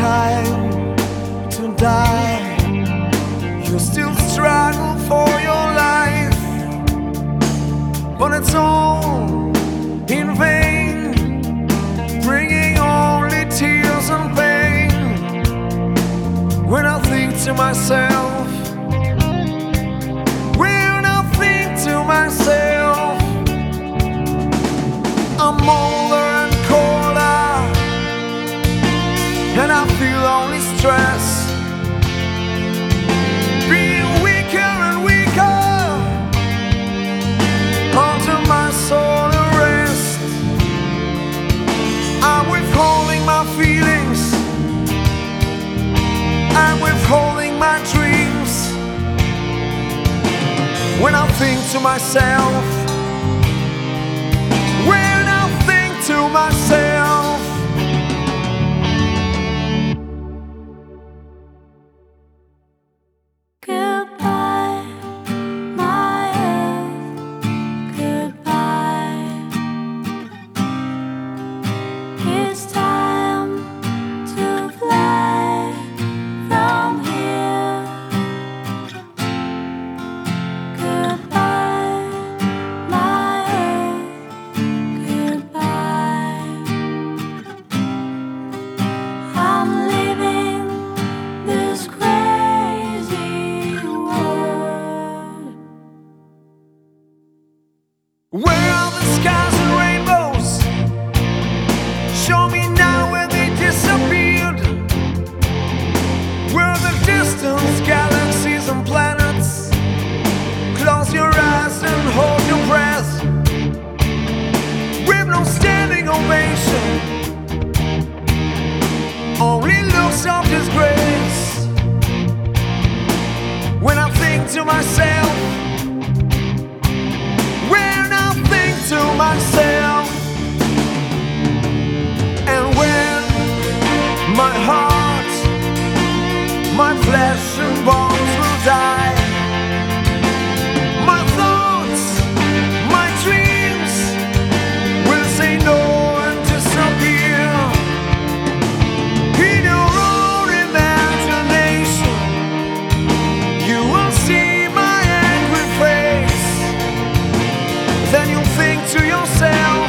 time to die. You still struggle for your life, but it's all in vain, bringing only tears and pain. When I think to myself, when I think to myself, I'm older and colder, and I feel only stress, being weaker and weaker, until my soul arrests. I'm withholding my feelings, I'm withholding my dreams. When I think to myself, when I think to myself, goodbye, my earth, goodbye. It's time to fly from here. Goodbye, my earth, goodbye. I'm leaving this crazy world. where are the skies and rainbows? Show me now where they disappeared. Where the distant galaxies and planets? Close your eyes and hold your breath. With no standing ovation, only looks of disgrace. When I think to myself, when I think to myself, and when my heart, my flesh and bones will die, my thoughts, my dreams will say no and disappear. In your own imagination, you will see my angry face. Then you'll think to yourself,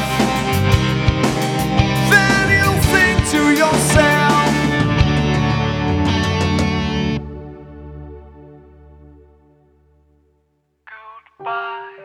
then you'll think to yourself, goodbye.